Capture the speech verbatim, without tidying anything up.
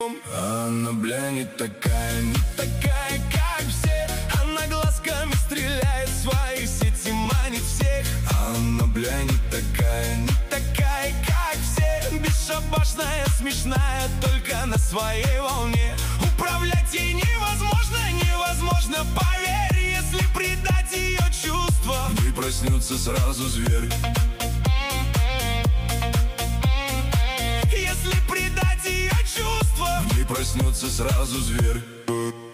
Она, бля, не такая, не такая, как все. Она глазками стреляет, в свои сети манит всех. Она, бля, не такая, не такая, как все. Бесшабашная, смешная, только на своей волне. Управлять ей невозможно, невозможно, поверь. Если предать ее чувства, в ней проснется сразу зверь. Если предать ее чувства, в ней проснется сразу зверь.